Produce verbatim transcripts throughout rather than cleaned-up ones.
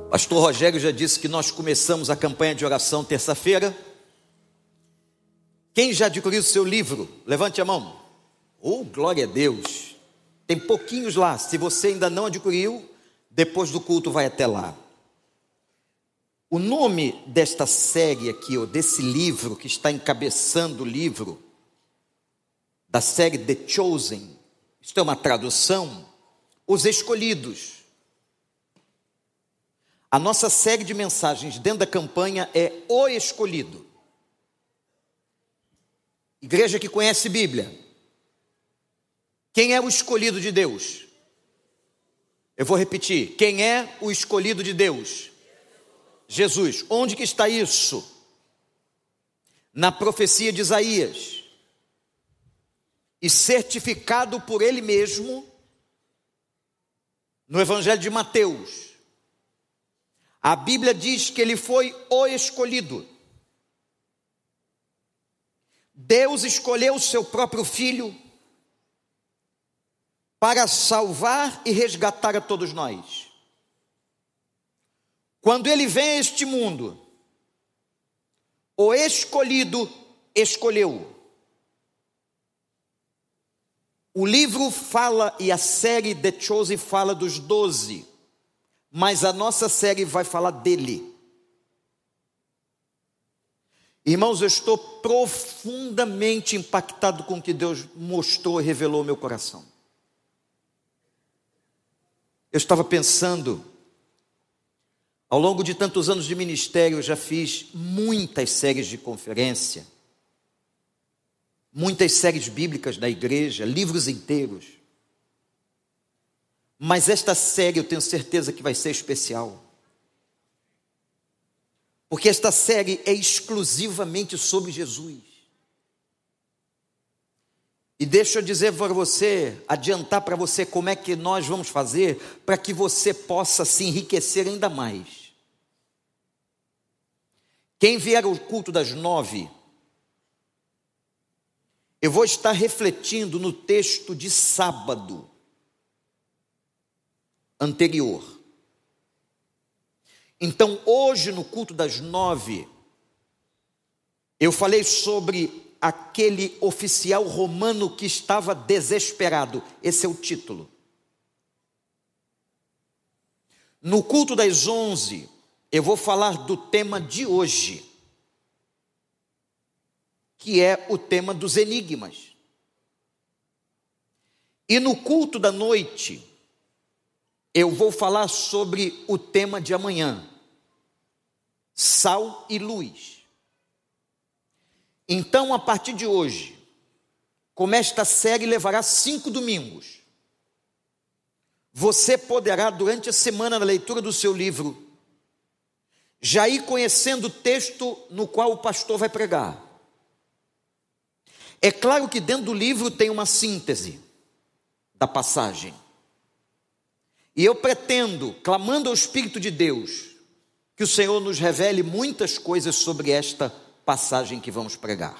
Pastor Rogério já disse que nós começamos a campanha de oração terça-feira. Quem já adquiriu o seu livro? Levante a mão. Oh, glória a Deus. Tem pouquinhos lá. Se você ainda não adquiriu, depois do culto vai até lá. O nome desta série aqui, ou desse livro que está encabeçando o livro, da série The Chosen, isto é uma tradução, Os Escolhidos. A nossa série de mensagens dentro da campanha é O Escolhido. Igreja que conhece Bíblia. Quem é o escolhido de Deus? Eu vou repetir. Quem é o escolhido de Deus? Jesus. Onde que está isso? Na profecia de Isaías. E certificado por ele mesmo no Evangelho de Mateus. A Bíblia diz que ele foi o escolhido. Deus escolheu o seu próprio filho para salvar e resgatar a todos nós. Quando ele vem a este mundo, o escolhido escolheu. O livro fala e a série The Chosen fala dos doze, mas a nossa série vai falar dele. Irmãos, eu estou profundamente impactado com o que Deus mostrou e revelou ao meu coração. Eu estava pensando, ao longo de tantos anos de ministério, eu já fiz muitas séries de conferência, muitas séries bíblicas da igreja, livros inteiros. Mas esta série eu tenho certeza que vai ser especial. Porque esta série é exclusivamente sobre Jesus. E deixa eu dizer para você, adiantar para você como é que nós vamos fazer para que você possa se enriquecer ainda mais. Quem vier ao culto das nove, eu vou estar refletindo no texto de sábado anterior. Então, hoje no culto das nove, eu falei sobre aquele oficial romano que estava desesperado. Esse é o título. No culto das onze, eu vou falar do tema de hoje, que é o tema dos enigmas. E no culto da noite, eu vou falar sobre o tema de amanhã, sal e luz. Então, a partir de hoje, como esta série levará cinco domingos, você poderá, durante a semana, na leitura do seu livro, já ir conhecendo o texto no qual o pastor vai pregar. É claro que dentro do livro tem uma síntese da passagem. E eu pretendo, clamando ao Espírito de Deus, que o Senhor nos revele muitas coisas sobre esta passagem que vamos pregar.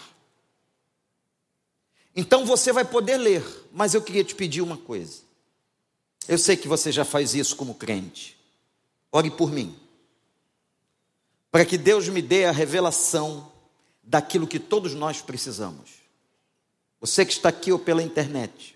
Então você vai poder ler, mas eu queria te pedir uma coisa. Eu sei que você já faz isso como crente. Ore por mim, para que Deus me dê a revelação daquilo que todos nós precisamos. Você que está aqui ou pela internet.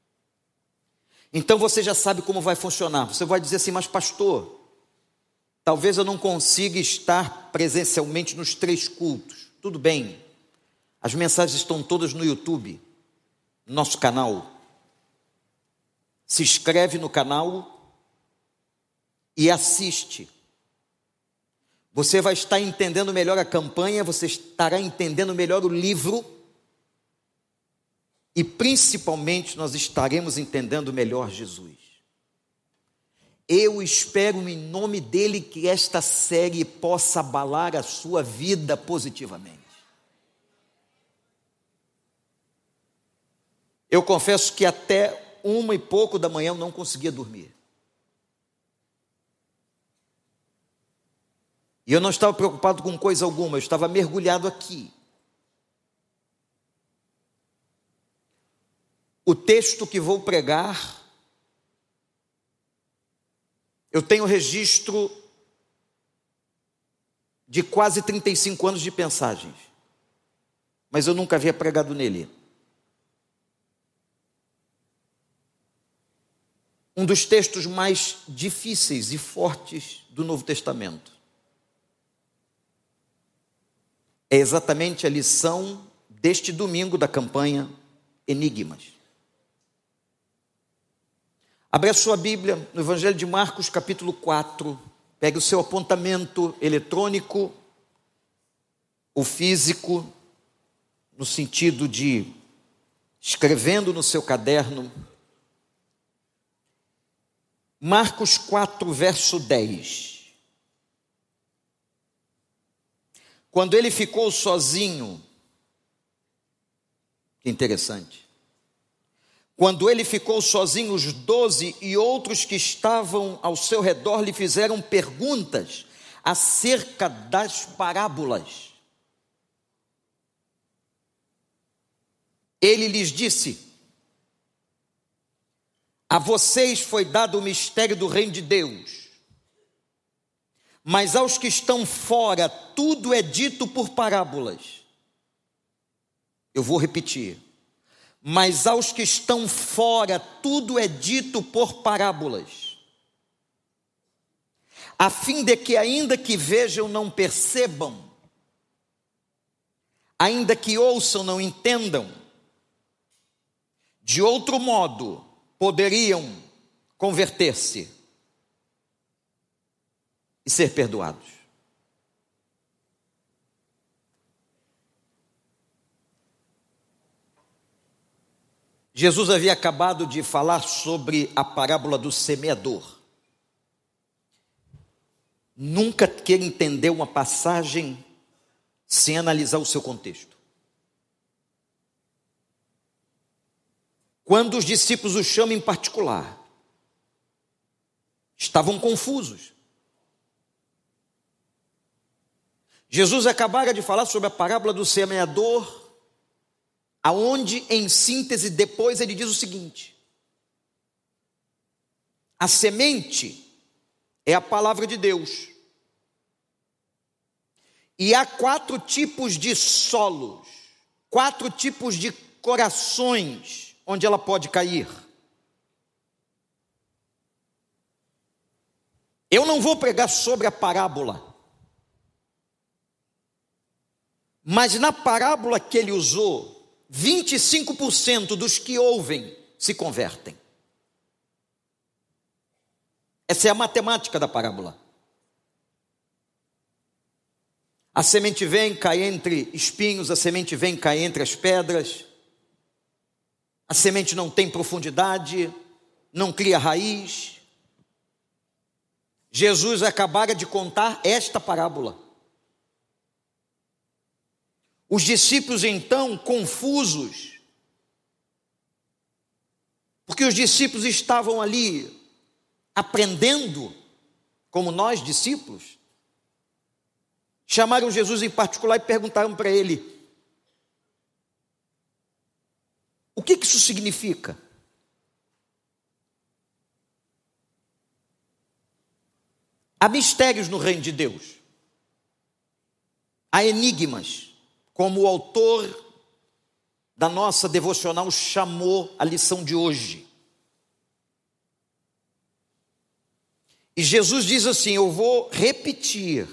Então você já sabe como vai funcionar. Você vai dizer assim, mas pastor, talvez eu não consiga estar presencialmente nos três cultos. Tudo bem, as mensagens estão todas no YouTube, no nosso canal. Se inscreve no canal e assiste. Você vai estar entendendo melhor a campanha, você estará entendendo melhor o livro. E principalmente nós estaremos entendendo melhor Jesus. Eu espero em nome dele que esta série possa abalar a sua vida positivamente. Eu confesso que até uma e pouco da manhã eu não conseguia dormir. E eu não estava preocupado com coisa alguma, eu estava mergulhado aqui. O texto que vou pregar, eu tenho registro de quase trinta e cinco anos de mensagens, mas eu nunca havia pregado nele. Um dos textos mais difíceis e fortes do Novo Testamento. É exatamente a lição deste domingo da campanha Enigmas. Abra a sua Bíblia no Evangelho de Marcos, capítulo quatro. Pegue o seu apontamento eletrônico, o físico, no sentido de escrevendo no seu caderno. Marcos quatro, verso dez. Quando ele ficou sozinho, que interessante. Quando ele ficou sozinho, os doze e outros que estavam ao seu redor lhe fizeram perguntas acerca das parábolas. Ele lhes disse: a vocês foi dado o mistério do reino de Deus, mas aos que estão fora, tudo é dito por parábolas. Eu vou repetir. Mas aos que estão fora, tudo é dito por parábolas, a fim de que, ainda que vejam, não percebam, ainda que ouçam, não entendam. De outro modo, poderiam converter-se e ser perdoados. Jesus havia acabado de falar sobre a parábola do semeador. Nunca queira entender uma passagem sem analisar o seu contexto. Quando os discípulos o chamam em particular, estavam confusos. Jesus acabara de falar sobre a parábola do semeador, aonde, em síntese, depois ele diz o seguinte: a semente é a palavra de Deus. E há quatro tipos de solos, quatro tipos de corações onde ela pode cair. Eu não vou pregar sobre a parábola, mas na parábola que ele usou, vinte e cinco por cento dos que ouvem se convertem. Essa é a matemática da parábola. A semente vem, cai entre espinhos, a semente vem, cai entre as pedras. A semente não tem profundidade, não cria raiz. Jesus acabara de contar esta parábola. Os discípulos então confusos, porque os discípulos estavam ali aprendendo, como nós discípulos, chamaram Jesus em particular e perguntaram para ele: o que isso significa? Há mistérios no reino de Deus, há enigmas, como o autor da nossa devocional chamou a lição de hoje. E Jesus diz assim, eu vou repetir.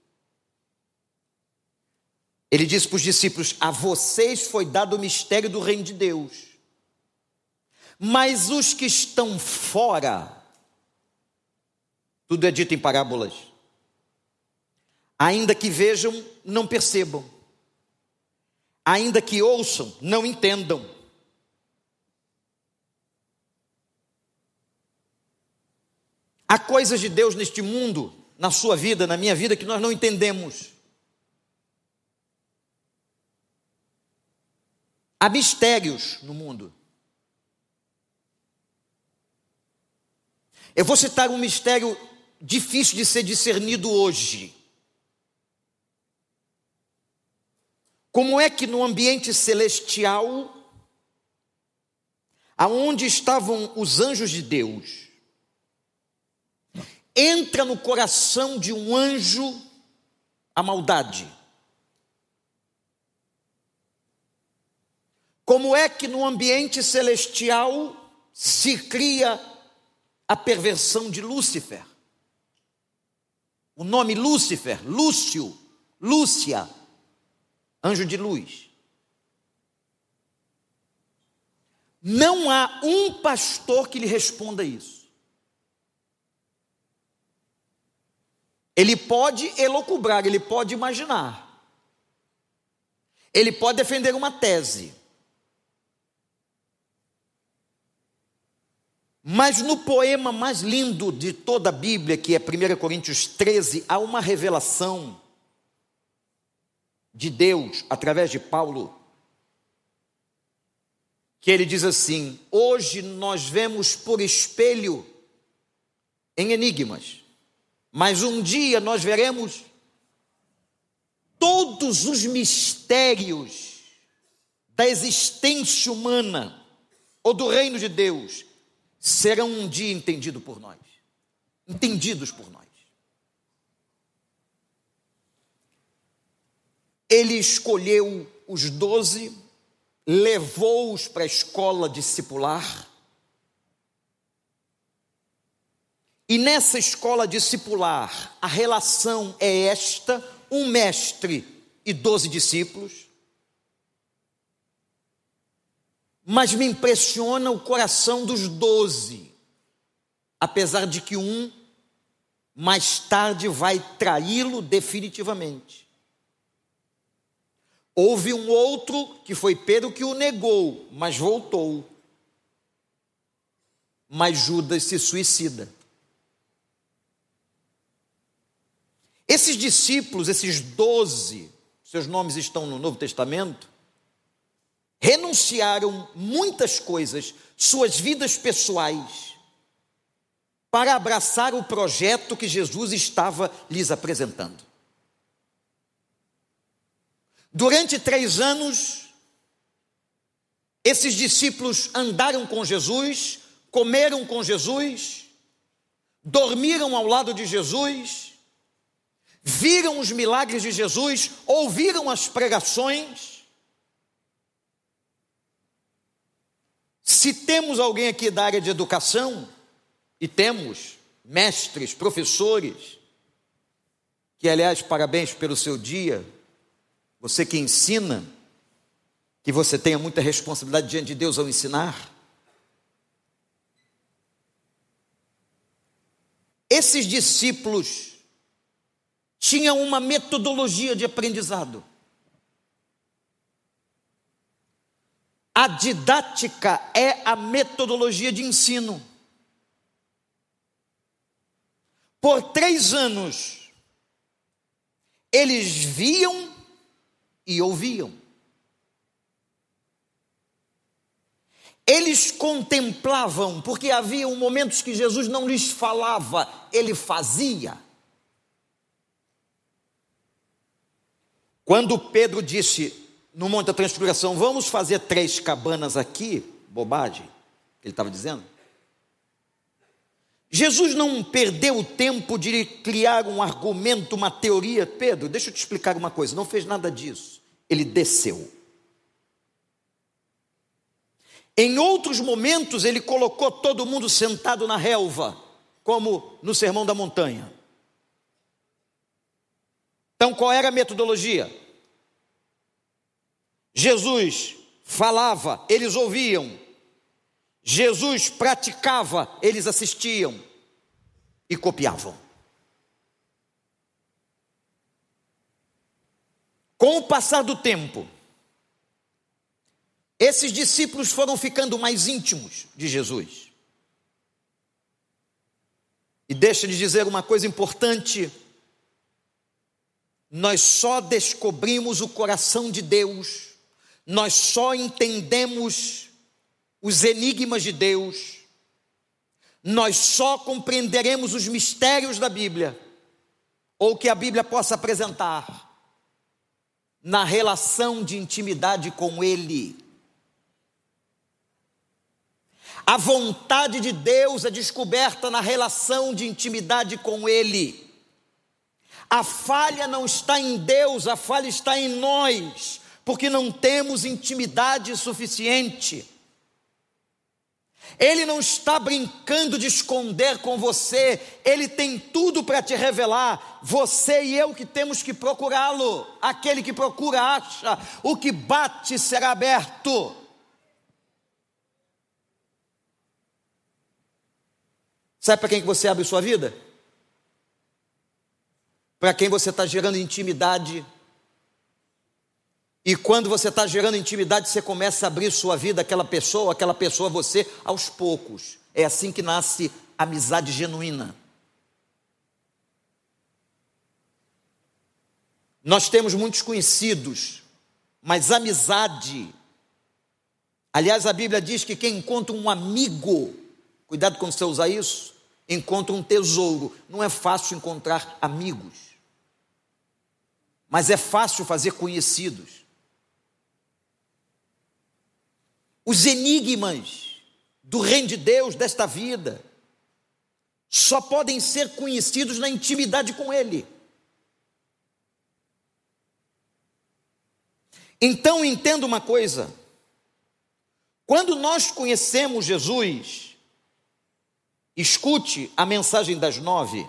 Ele disse para os discípulos: a vocês foi dado o mistério do reino de Deus, mas os que estão fora, tudo é dito em parábolas, ainda que vejam, não percebam, ainda que ouçam, não entendam. Há coisas de Deus neste mundo, na sua vida, na minha vida, que nós não entendemos. Há mistérios no mundo. Eu vou citar um mistério difícil de ser discernido hoje. Como é que no ambiente celestial, aonde estavam os anjos de Deus, entra no coração de um anjo a maldade? Como é que no ambiente celestial se cria a perversão de Lúcifer? O nome Lúcifer, Lúcio, Lúcia, anjo de luz. Não há um pastor que lhe responda isso. Ele pode elocubrar, ele pode imaginar. Ele pode defender uma tese. Mas no poema mais lindo de toda a Bíblia, que é primeira Coríntios treze, há uma revelação de Deus, através de Paulo, que ele diz assim: hoje nós vemos por espelho em enigmas, mas um dia nós veremos todos os mistérios da existência humana ou do reino de Deus serão um dia entendidos por nós, entendidos por nós. Ele escolheu os doze, levou-os para a escola discipular, e nessa escola discipular, a relação é esta: um mestre e doze discípulos. Mas me impressiona o coração dos doze, apesar de que um, mais tarde, vai traí-lo definitivamente. Houve um outro, que foi Pedro, que o negou, mas voltou. Mas Judas se suicida. Esses discípulos, esses doze, seus nomes estão no Novo Testamento, renunciaram muitas coisas, suas vidas pessoais, para abraçar o projeto que Jesus estava lhes apresentando. Durante três anos, esses discípulos andaram com Jesus, comeram com Jesus, dormiram ao lado de Jesus, viram os milagres de Jesus, ouviram as pregações. Se temos alguém aqui da área de educação, e temos mestres, professores, que aliás, parabéns pelo seu dia, você que ensina, que você tenha muita responsabilidade diante de Deus ao ensinar. Esses discípulos tinham uma metodologia de aprendizado. A didática é a metodologia de ensino. Por três anos, eles viam e ouviam. Eles contemplavam, porque havia momentos que Jesus não lhes falava, ele fazia. Quando Pedro disse no Monte da Transfiguração: vamos fazer três cabanas aqui, bobagem, ele estava dizendo. Jesus não perdeu o tempo de criar um argumento, uma teoria. Pedro, deixa eu te explicar uma coisa, não fez nada disso. Ele desceu. Em outros momentos, ele colocou todo mundo sentado na relva, como no Sermão da Montanha. Então, qual era a metodologia? Jesus falava, eles ouviam. Jesus praticava, eles assistiam e copiavam. Com o passar do tempo, esses discípulos foram ficando mais íntimos de Jesus. E deixa de dizer uma coisa importante: nós só descobrimos o coração de Deus, nós só entendemos os enigmas de Deus, nós só compreenderemos os mistérios da Bíblia, ou que a Bíblia possa apresentar, na relação de intimidade com Ele. A vontade de Deus é descoberta na relação de intimidade com Ele. A falha não está em Deus, a falha está em nós, porque não temos intimidade suficiente. Ele não está brincando de esconder com você, Ele tem tudo para te revelar. Você e eu que temos que procurá-lo. Aquele que procura acha, o que bate será aberto. Sabe para quem que você abre sua vida? Para quem você está gerando intimidade. E quando você está gerando intimidade, você começa a abrir sua vida àquela pessoa, aquela pessoa a você, aos poucos. É assim que nasce amizade genuína. Nós temos muitos conhecidos, mas amizade... Aliás, a Bíblia diz que quem encontra um amigo, cuidado quando você usar isso, encontra um tesouro. Não é fácil encontrar amigos, mas é fácil fazer conhecidos. Os enigmas do reino de Deus, desta vida, só podem ser conhecidos na intimidade com Ele. Então entenda uma coisa: quando nós conhecemos Jesus, escute a mensagem das nove.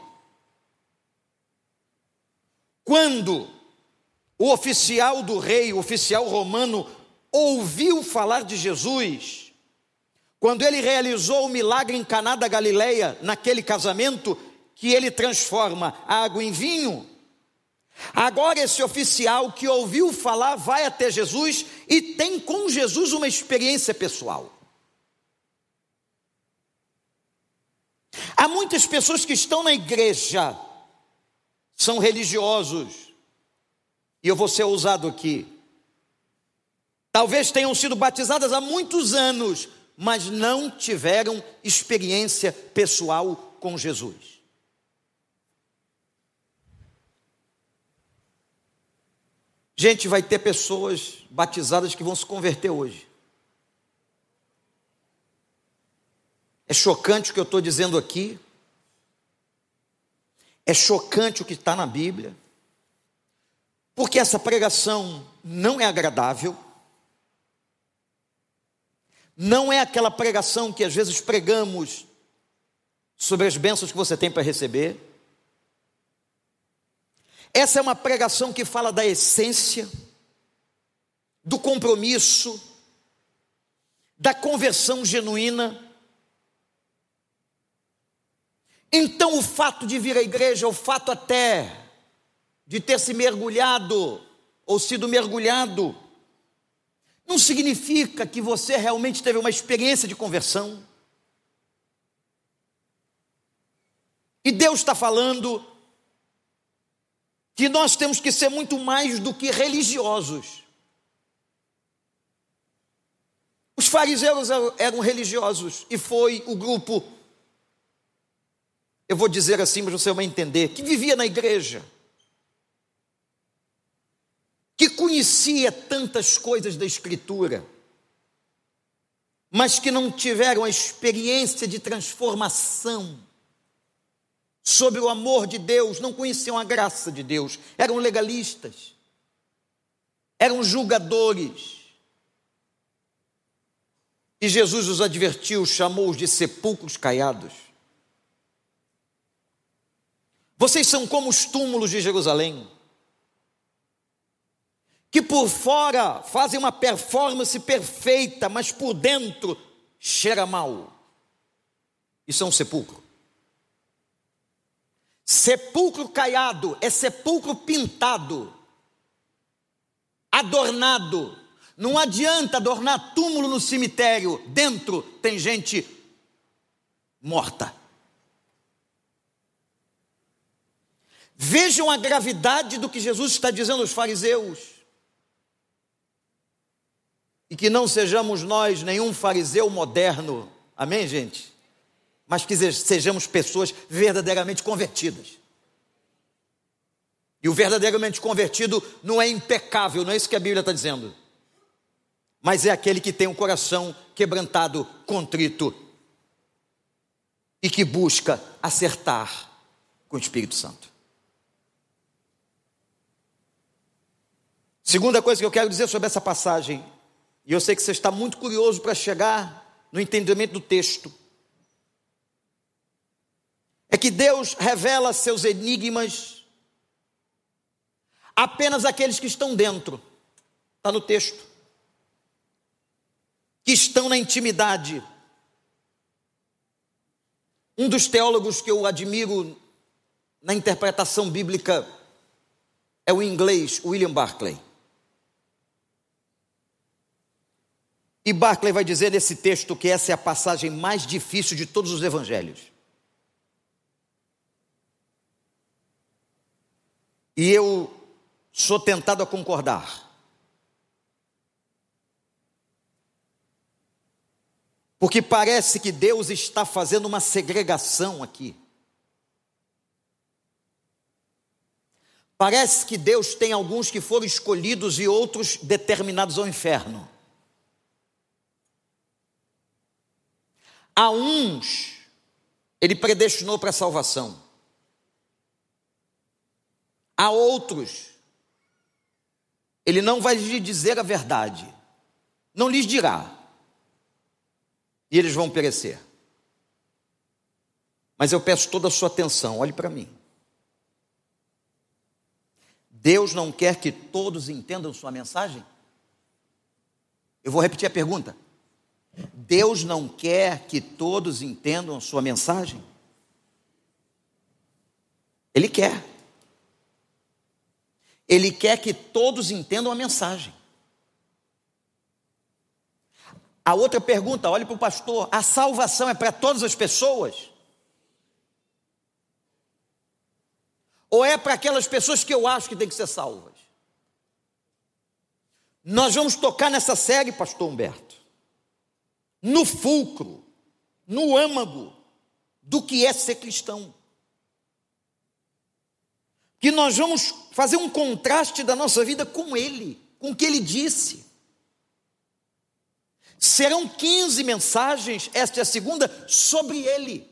Quando o oficial do rei, o oficial romano, ouviu falar de Jesus, quando ele realizou o milagre em Caná da Galileia, naquele casamento que ele transforma a água em vinho, agora esse oficial que ouviu falar vai até Jesus e tem com Jesus uma experiência pessoal. Há muitas pessoas que estão na igreja, são religiosos, e eu vou ser ousado aqui, talvez tenham sido batizadas há muitos anos, mas não tiveram experiência pessoal com Jesus. Gente, vai ter pessoas batizadas que vão se converter hoje. É chocante o que eu estou dizendo aqui. É chocante o que está na Bíblia. Porque essa pregação não é agradável. Não é aquela pregação que às vezes pregamos sobre as bênçãos que você tem para receber. Essa é uma pregação que fala da essência, do compromisso, da conversão genuína. Então o fato de vir à igreja, o fato até de ter se mergulhado ou sido mergulhado, não significa que você realmente teve uma experiência de conversão. E Deus está falando que nós temos que ser muito mais do que religiosos. Os fariseus eram religiosos e foi o grupo, eu vou dizer assim, mas você vai entender, que vivia na igreja, que conhecia tantas coisas da Escritura, mas que não tiveram a experiência de transformação sobre o amor de Deus, não conheciam a graça de Deus, eram legalistas, eram julgadores. E Jesus os advertiu, chamou-os de sepulcros caiados. Vocês são como os túmulos de Jerusalém, que por fora fazem uma performance perfeita, mas por dentro cheira mal. Isso é um sepulcro. Sepulcro caiado é sepulcro pintado, adornado. Não adianta adornar túmulo no cemitério, dentro tem gente morta. Vejam a gravidade do que Jesus está dizendo aos fariseus. E que não sejamos nós nenhum fariseu moderno, amém, gente? Mas que sejamos pessoas verdadeiramente convertidas. E o verdadeiramente convertido não é impecável, não é isso que a Bíblia está dizendo. Mas é aquele que tem um coração quebrantado, contrito, e que busca acertar com o Espírito Santo. Segunda coisa que eu quero dizer sobre essa passagem, e eu sei que você está muito curioso para chegar no entendimento do texto, é que Deus revela seus enigmas apenas àqueles que estão dentro, está no texto, que estão na intimidade. Um dos teólogos que eu admiro na interpretação bíblica é o inglês William Barclay. E Barclay vai dizer nesse texto que essa é a passagem mais difícil de todos os evangelhos. E eu sou tentado a concordar. Porque parece que Deus está fazendo uma segregação aqui. Parece que Deus tem alguns que foram escolhidos e outros determinados ao inferno. A uns, Ele predestinou para a salvação. A outros, Ele não vai lhes dizer a verdade. Não lhes dirá. E eles vão perecer. Mas eu peço toda a sua atenção, olhe para mim. Deus não quer que todos entendam sua mensagem? Eu vou repetir a pergunta. Deus não quer que todos entendam sua mensagem? Ele quer. Ele quer que todos entendam a mensagem. A outra pergunta, olhe para o pastor, a salvação é para todas as pessoas? Ou é para aquelas pessoas que eu acho que têm que ser salvas? Nós vamos tocar nessa série, pastor Humberto, no fulcro, no âmago do que é ser cristão. Que nós vamos fazer um contraste da nossa vida com Ele, com o que Ele disse. Serão quinze mensagens, esta é a segunda, sobre Ele.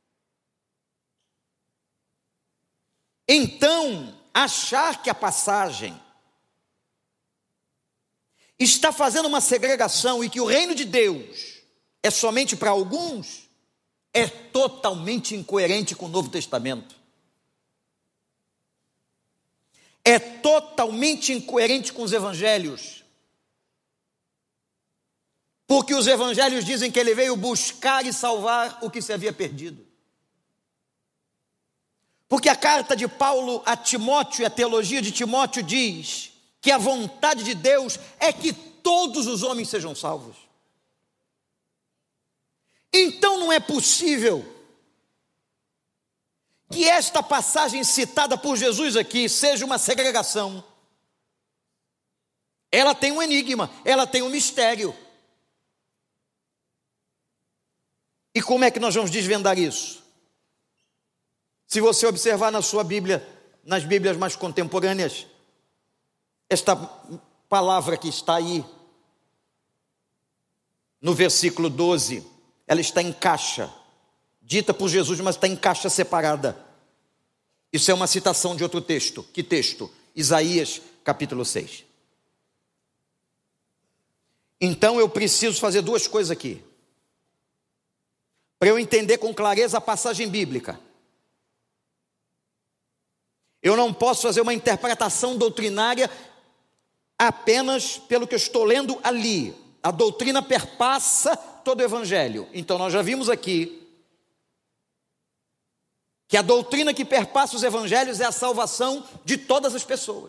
Então, achar que a passagem está fazendo uma segregação e que o reino de Deus é somente para alguns, é totalmente incoerente com o Novo Testamento. É totalmente incoerente com os evangelhos. Porque os evangelhos dizem que ele veio buscar e salvar o que se havia perdido. Porque a carta de Paulo a Timóteo e a teologia de Timóteo diz que a vontade de Deus é que todos os homens sejam salvos. Então não é possível que esta passagem citada por Jesus aqui seja uma segregação. Ela tem um enigma, ela tem um mistério. E como é que nós vamos desvendar isso? Se você observar na sua Bíblia, nas Bíblias mais contemporâneas, esta palavra que está aí, no versículo doze, ela está em caixa, dita por Jesus, mas está em caixa separada. Isso é uma citação de outro texto. Que texto? Isaías, capítulo seis. Então eu preciso fazer duas coisas aqui, para eu entender com clareza a passagem bíblica. Eu não posso fazer uma interpretação doutrinária apenas pelo que eu estou lendo ali. A doutrina perpassa todo o evangelho. Então nós já vimos aqui que a doutrina que perpassa os evangelhos é a salvação de todas as pessoas.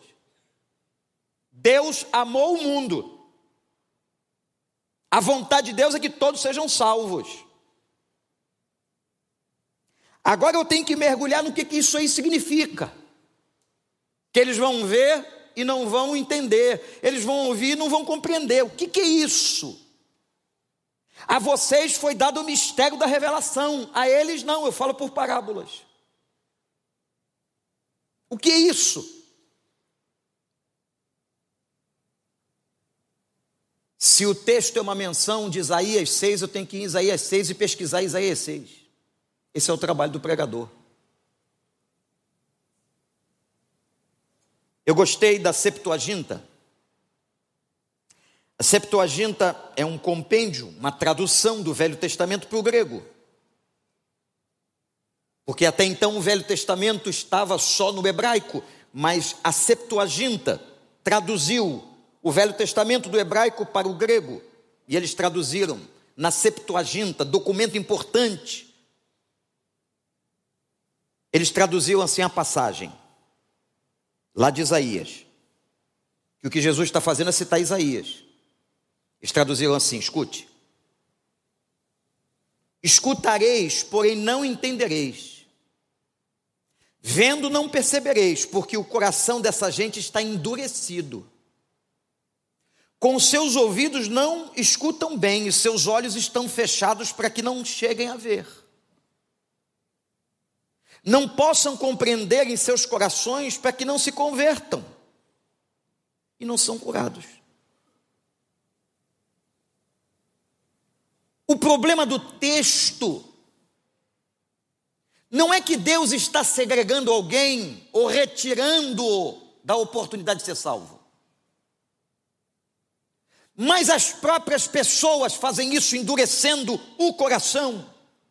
Deus amou o mundo. A vontade de Deus é que todos sejam salvos. Agora eu tenho que mergulhar no que, que isso aí significa. Que eles vão ver e não vão entender. Eles vão ouvir e não vão compreender. O que, que é isso? A vocês foi dado o mistério da revelação. A eles não, eu falo por parábolas. O que é isso? Se o texto é uma menção de Isaías seis, eu tenho que ir em Isaías seis e pesquisar Isaías seis. Esse é o trabalho do pregador. Eu gostei da Septuaginta, A Septuaginta é um compêndio, uma tradução do Velho Testamento para o grego. Porque até então o Velho Testamento estava só no hebraico, mas a Septuaginta traduziu o Velho Testamento do hebraico para o grego. E eles traduziram na Septuaginta, documento importante. Eles traduziram assim a passagem, lá de Isaías. Que o que Jesus está fazendo é citar Isaías. Eles traduziram assim, escute. Escutareis, porém não entendereis. Vendo não percebereis, porque o coração dessa gente está endurecido. Com seus ouvidos não escutam bem, e seus olhos estão fechados para que não cheguem a ver. Não possam compreender em seus corações para que não se convertam. E não são curados. O problema do texto não é que Deus está segregando alguém ou retirando-o da oportunidade de ser salvo. Mas as próprias pessoas fazem isso, endurecendo o coração.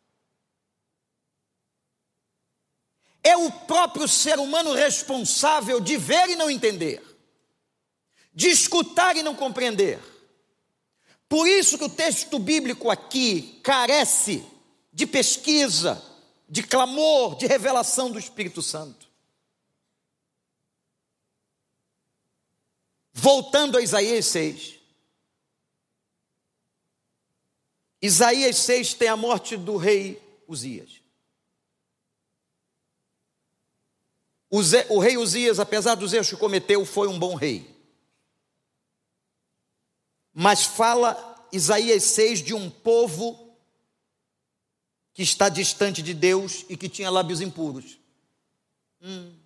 É o próprio ser humano responsável de ver e não entender, de escutar e não compreender. Por isso que o texto bíblico aqui carece de pesquisa, de clamor, de revelação do Espírito Santo. Voltando a Isaías seis. Isaías seis tem a morte do rei Uzias. O, Zé, o rei Uzias, apesar dos erros que cometeu, foi um bom rei. Mas fala Isaías seis de um povo que está distante de Deus e que tinha lábios impuros. Hum.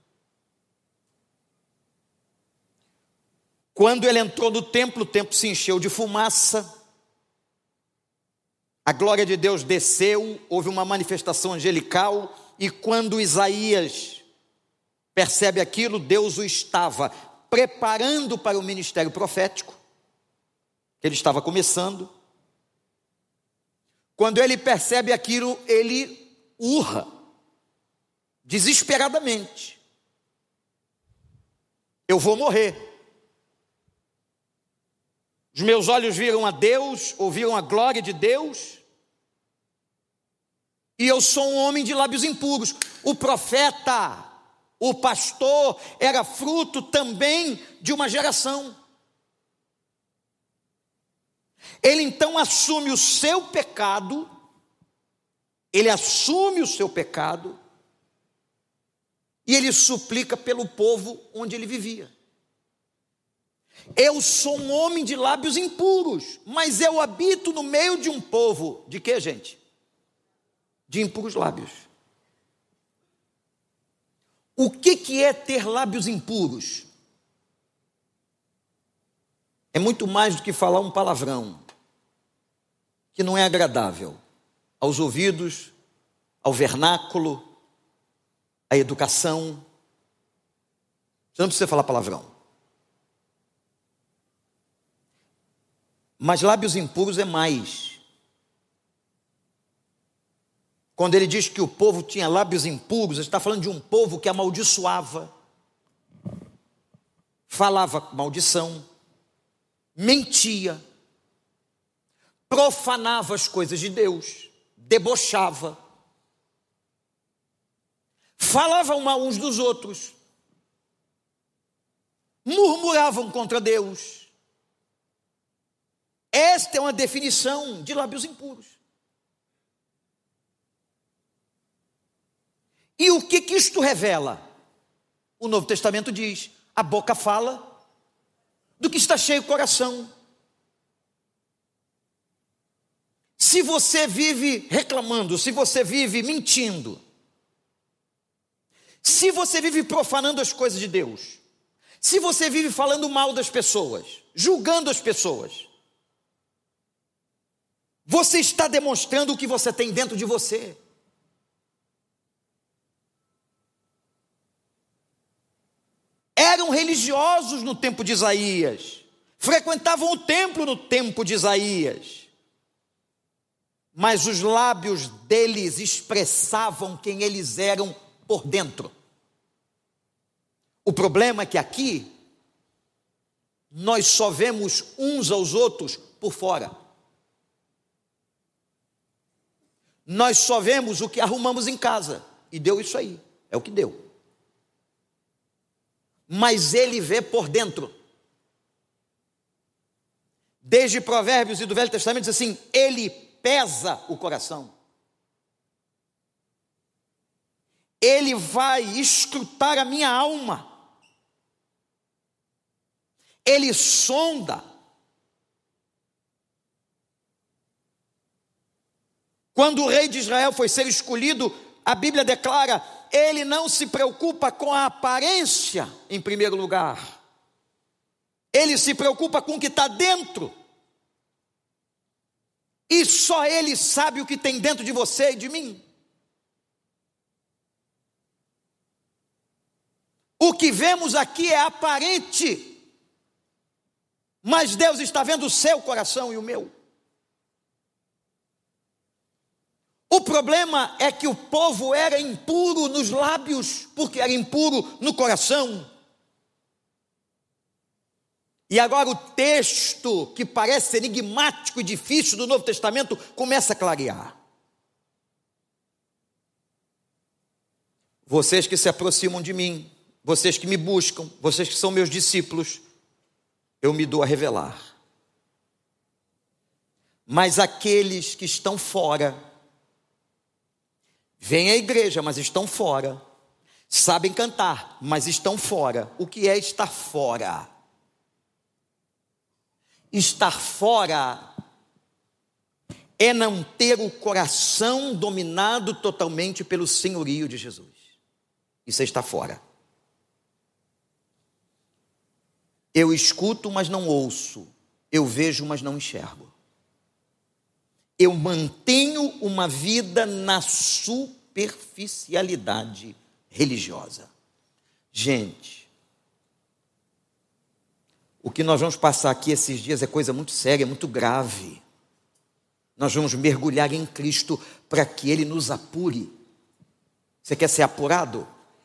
Quando ele entrou no templo, o templo se encheu de fumaça. A glória de Deus desceu, houve uma manifestação angelical, e quando Isaías percebe aquilo, Deus o estava preparando para o ministério profético, que ele estava começando. Quando ele percebe aquilo, ele urra, desesperadamente. Eu vou morrer. Os meus olhos viram a Deus, ouviram a glória de Deus, e eu sou um homem de lábios impuros. O profeta, o pastor, era fruto também de uma geração. Ele então assume o seu pecado, ele assume o seu pecado, e ele suplica pelo povo onde ele vivia. Eu sou um homem de lábios impuros, mas eu habito no meio de um povo, de quê, gente? De impuros lábios. O que, que é ter lábios impuros? É muito mais do que falar um palavrão, que não é agradável aos ouvidos, ao vernáculo, à educação. Você não precisa falar palavrão. Mas lábios impuros é mais. Quando ele diz que o povo tinha lábios impuros, ele está falando de um povo que amaldiçoava, falava maldição, mentia, profanava as coisas de Deus, debochava, falavam mal uns dos outros, murmuravam contra Deus. Esta é uma definição de lábios impuros. E o que que isto revela? O Novo Testamento diz: a boca fala do que está cheio o coração. Se você vive reclamando, se você vive mentindo, se você vive profanando as coisas de Deus, se você vive falando mal das pessoas, julgando as pessoas, você está demonstrando o que você tem dentro de você. Eram religiosos no tempo de Isaías, frequentavam o templo no tempo de Isaías, mas os lábios deles expressavam quem eles eram por dentro. O problema é que aqui, nós só vemos uns aos outros por fora. Nós só vemos o que arrumamos em casa, e deu isso aí, é o que deu. Mas ele vê por dentro. Desde Provérbios e do Velho Testamento diz assim: ele pesa o coração. Ele vai escrutar a minha alma. Ele sonda. Quando o rei de Israel foi ser escolhido, a Bíblia declara: ele não se preocupa com a aparência em primeiro lugar. Ele se preocupa com o que está dentro. E só ele sabe o que tem dentro de você e de mim. O que vemos aqui é aparente, mas Deus está vendo o seu coração e o meu. O problema é que o povo era impuro nos lábios, porque era impuro no coração. E agora o texto, que parece enigmático e difícil do Novo Testamento, começa a clarear. Vocês que se aproximam de mim, vocês que me buscam, vocês que são meus discípulos, eu me dou a revelar. Mas aqueles que estão fora, vêm à igreja, mas estão fora, sabem cantar, mas estão fora. O que é estar fora? Estar fora é não ter o coração dominado totalmente pelo senhorio de Jesus. Isso é estar fora. Eu escuto, mas não ouço. Eu vejo, mas não enxergo. Eu mantenho uma vida na superficialidade religiosa. Gente, o que nós vamos passar aqui esses dias é coisa muito séria, muito grave. Nós vamos mergulhar em Cristo para que Ele nos apure. Você quer ser apurado?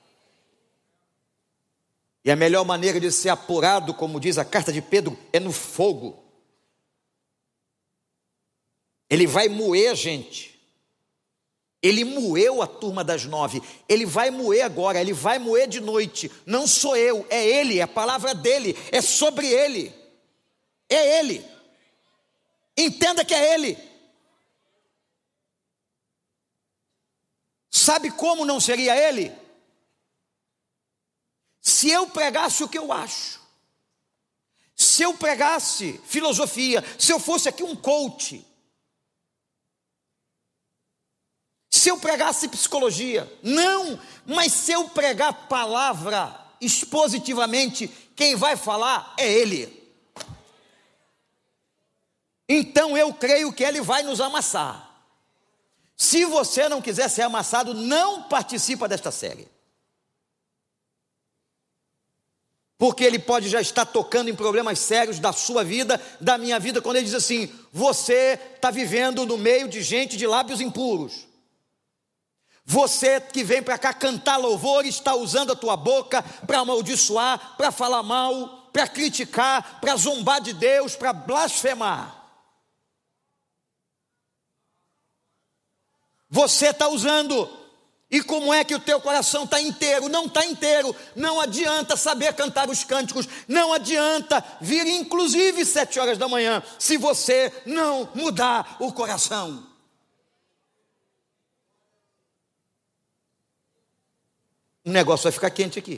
E a melhor maneira de ser apurado, como diz a carta de Pedro, é no fogo. Ele vai moer a gente. Ele moeu a turma das nove. Ele vai moer agora, ele vai moer de noite. Não sou eu, é ele, é a palavra dele, é sobre ele. É ele. Entenda que é ele. Sabe como não seria ele? Se eu pregasse o que eu acho. Se eu pregasse filosofia, se eu fosse aqui um coach. Se eu pregasse psicologia, não, mas se eu pregar palavra expositivamente, quem vai falar é Ele. Então eu creio que Ele vai nos amassar. Se você não quiser ser amassado, não participa desta série. Porque Ele pode já estar tocando em problemas sérios da sua vida, da minha vida, quando Ele diz assim: você está vivendo no meio de gente de lábios impuros. Você que vem para cá cantar louvor, está usando a tua boca para amaldiçoar, para falar mal, para criticar, para zombar de Deus, para blasfemar. Você está usando. E como é que o teu coração está inteiro? Não está inteiro. Não adianta saber cantar os cânticos. Não adianta vir inclusive sete horas da manhã, se você não mudar o coração. O negócio vai ficar quente aqui.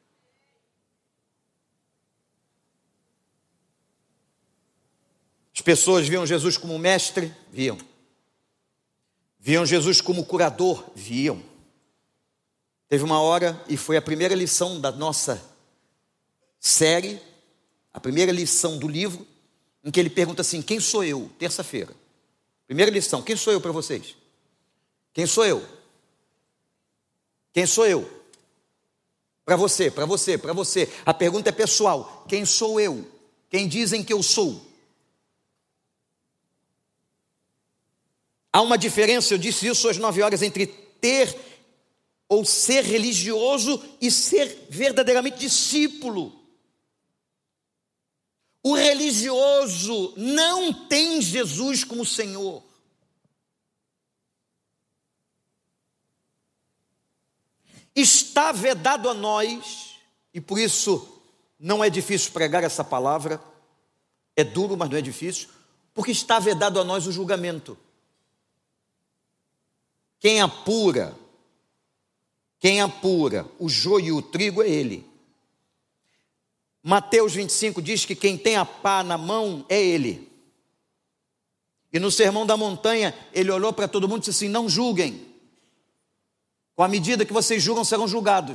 As pessoas viam Jesus como mestre? Viam. Viam Jesus como curador? Viam. Teve uma hora, e foi a primeira lição da nossa série, a primeira lição do livro, em que ele pergunta assim: quem sou eu? Terça-feira. Primeira lição: quem sou eu para vocês? Quem sou eu? Quem sou eu? Para você, para você, para você. A pergunta é pessoal: quem sou eu? quem dizem que eu sou. Há uma diferença, eu disse isso às nove horas, entre ter ou ser religioso e ser verdadeiramente discípulo. O religioso não tem Jesus como Senhor. Está vedado a nós, e por isso não é difícil pregar essa palavra, é duro, mas não é difícil, porque está vedado a nós o julgamento. Quem apura, quem apura o joio e o trigo é Ele. Mateus vinte e cinco diz que quem tem a pá na mão é Ele. E no Sermão da Montanha, Ele olhou para todo mundo e disse assim: não julguem. Com a medida que vocês julgam, serão julgados.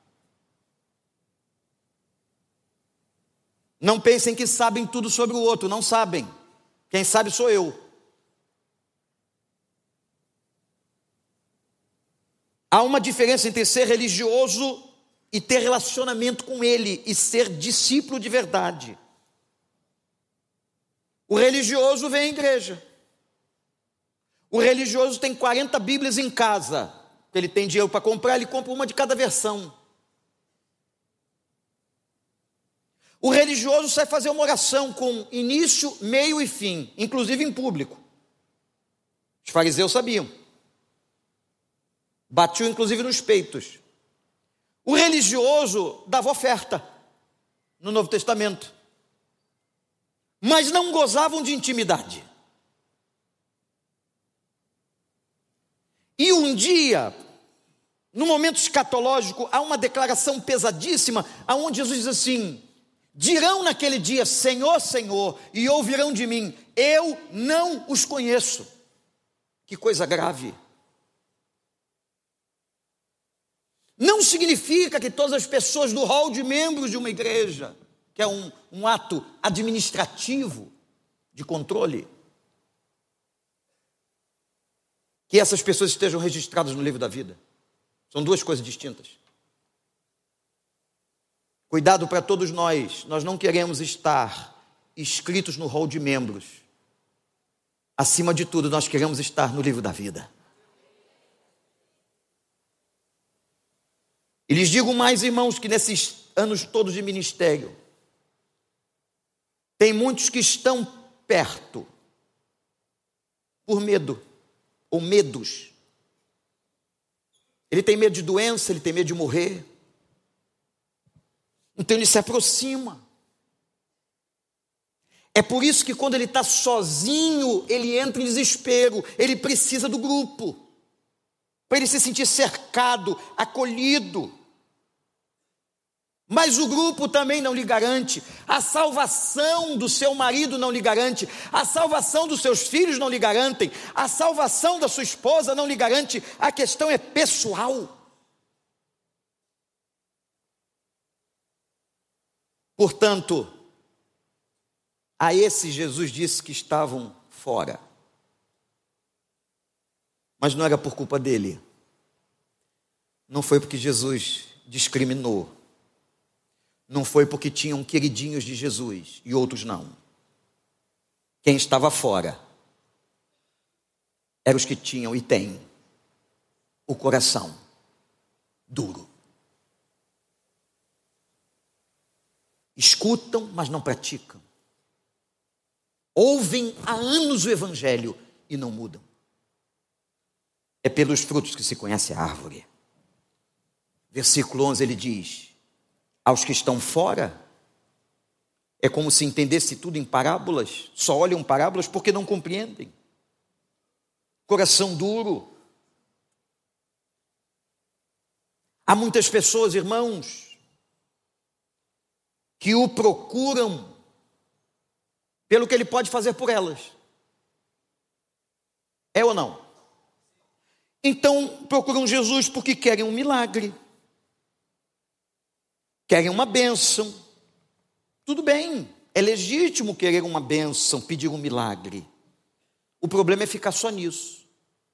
Não pensem que sabem tudo sobre o outro, não sabem. Quem sabe sou eu. Há uma diferença entre ser religioso e ter relacionamento com Ele, e ser discípulo de verdade. O religioso vem à igreja. O religioso tem quarenta Bíblias em casa. Ele tem dinheiro para comprar, ele compra uma de cada versão. O religioso sai fazer uma oração com início, meio e fim, inclusive em público. Os fariseus sabiam. Batiam inclusive nos peitos. O religioso dava oferta no Novo Testamento, mas não gozavam de intimidade. E um dia, no momento escatológico, há uma declaração pesadíssima, aonde Jesus diz assim: dirão naquele dia, Senhor, Senhor, e ouvirão de mim, eu não os conheço. Que coisa grave. Não significa que todas as pessoas do hall de membros de uma igreja, que é um, um ato administrativo de controle, que essas pessoas estejam registradas no livro da vida. São duas coisas distintas. Cuidado para todos nós, nós não queremos estar inscritos no hall de membros. Acima de tudo, nós queremos estar no livro da vida. E lhes digo mais, irmãos, que nesses anos todos de ministério, tem muitos que estão perto, por medo, ou medos. Ele tem medo de doença, ele tem medo de morrer. Então ele se aproxima. É por isso que quando ele está sozinho, ele entra em desespero, ele precisa do grupo, para ele se sentir cercado, acolhido. Mas o grupo também não lhe garante, a salvação do seu marido não lhe garante, a salvação dos seus filhos não lhe garantem, a salvação da sua esposa não lhe garante, a questão é pessoal. Portanto, a esses Jesus disse que estavam fora, mas não era por culpa dele, não foi porque Jesus discriminou, não foi porque tinham queridinhos de Jesus e outros não. Quem estava fora eram os que tinham e têm o coração duro. Escutam, mas não praticam. Ouvem há anos o evangelho e não mudam. É pelos frutos que se conhece a árvore. Versículo onze, ele diz: aos que estão fora, é como se entendesse tudo em parábolas, só olham parábolas porque não compreendem. Coração duro. Há muitas pessoas, irmãos, que o procuram pelo que ele pode fazer por elas. É ou não? Então procuram Jesus porque querem um milagre, querem uma bênção. Tudo bem, é legítimo querer uma bênção, pedir um milagre. O problema é ficar só nisso.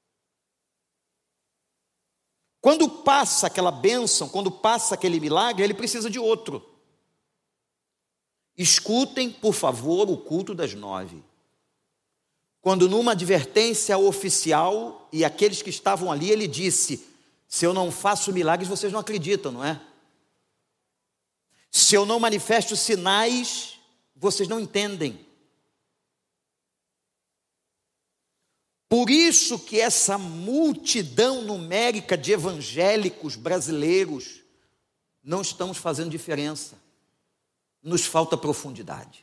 Quando passa aquela bênção, quando passa aquele milagre, ele precisa de outro. Escutem, por favor, o culto das nove. Quando numa advertência oficial, e aqueles que estavam ali, ele disse: se eu não faço milagres, vocês não acreditam, não é? Se eu não manifesto sinais, vocês não entendem. Por isso que essa multidão numérica de evangélicos brasileiros não estamos fazendo diferença. Nos falta profundidade.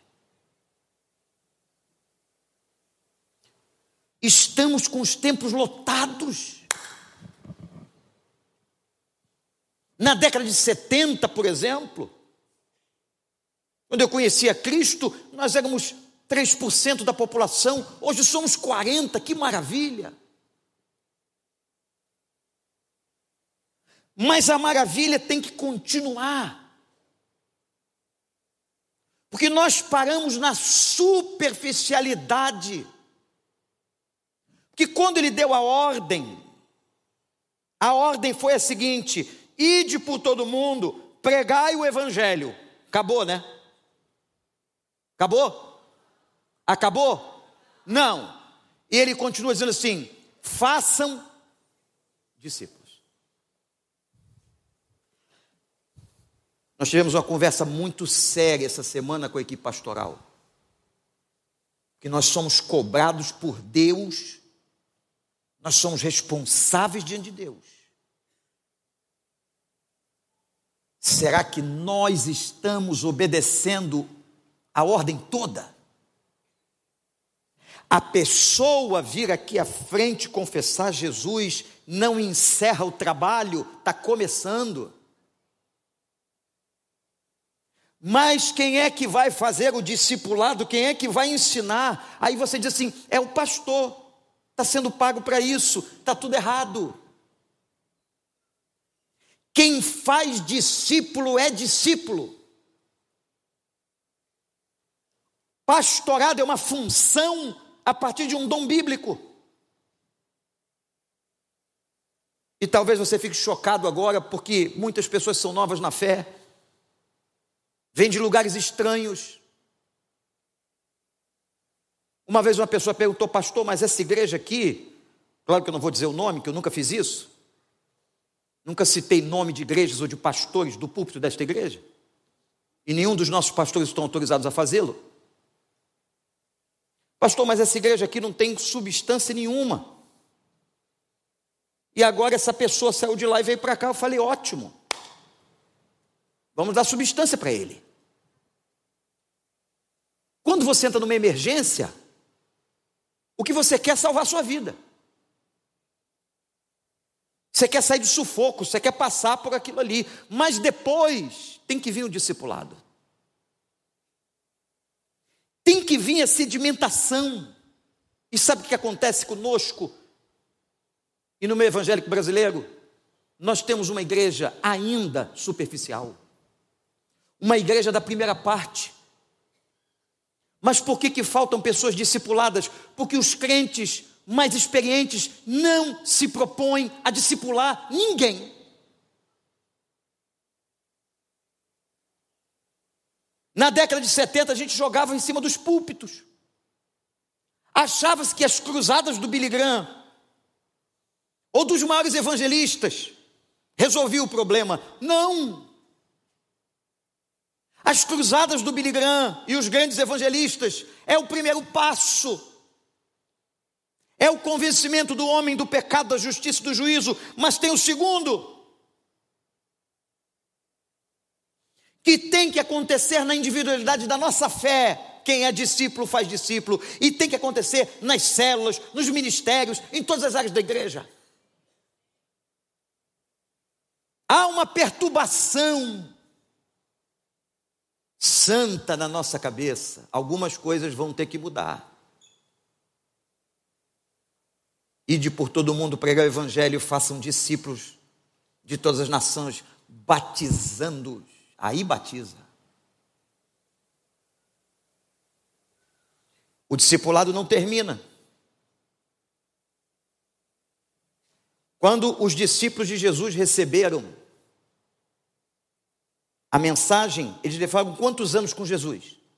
Estamos com os templos lotados. Na década de setenta, por exemplo, quando eu conhecia Cristo, nós éramos três por cento da população, hoje somos quarenta por cento, que maravilha! Mas a maravilha tem que continuar. Porque nós paramos na superficialidade. Porque quando ele deu a ordem, a ordem foi a seguinte: ide por todo mundo, pregai o evangelho. Acabou, né? Acabou? Acabou? Não. E ele continua dizendo assim: façam discípulos. Nós tivemos uma conversa muito séria essa semana com a equipe pastoral. Que nós somos cobrados por Deus, nós somos responsáveis diante de Deus. Será que nós estamos obedecendo a ordem toda? A pessoa vir aqui à frente confessar Jesus não encerra o trabalho, está começando. Mas quem é que vai fazer o discipulado? Quem é que vai ensinar? Aí você diz assim: é o pastor, está sendo pago para isso, está tudo errado. Quem faz discípulo é discípulo. Pastorado é uma função a partir de um dom bíblico. E talvez você fique chocado agora, porque muitas pessoas são novas na fé, vêm de lugares estranhos. Uma vez uma pessoa perguntou: pastor, mas essa igreja aqui, claro que eu não vou dizer o nome, que eu nunca fiz isso, nunca citei nome de igrejas ou de pastores do púlpito desta igreja, e nenhum dos nossos pastores estão autorizados a fazê-lo. Pastor, mas essa igreja aqui não tem substância nenhuma. E agora essa pessoa saiu de lá e veio para cá. Eu falei: ótimo, vamos dar substância para ele. Quando você entra numa emergência, o que você quer é salvar a sua vida. Você quer sair de sufoco, você quer passar por aquilo ali, mas depois tem que vir o discipulado. Tem que vir a sedimentação. E sabe o que acontece conosco? E no meio evangélico brasileiro, nós temos uma igreja ainda superficial. Uma igreja da primeira parte. Mas por que que faltam pessoas discipuladas? Porque os crentes mais experientes não se propõem a discipular ninguém. Na década de setenta, a gente jogava em cima dos púlpitos. Achava-se que as cruzadas do Billy Graham, ou dos maiores evangelistas, resolviam o problema. Não! As cruzadas do Billy Graham e os grandes evangelistas é o primeiro passo. É o convencimento do homem do pecado, da justiça e do juízo. Mas tem o segundo, que tem que acontecer na individualidade da nossa fé. Quem é discípulo faz discípulo. E tem que acontecer nas células, nos ministérios, em todas as áreas da igreja. Há uma perturbação santa na nossa cabeça. Algumas coisas vão ter que mudar. Ide por todo mundo, pregar o evangelho, façam discípulos de todas as nações, batizando-os. Aí batiza. O discipulado não termina. Quando os discípulos de Jesus receberam a mensagem, eles levaram quantos anos com Jesus?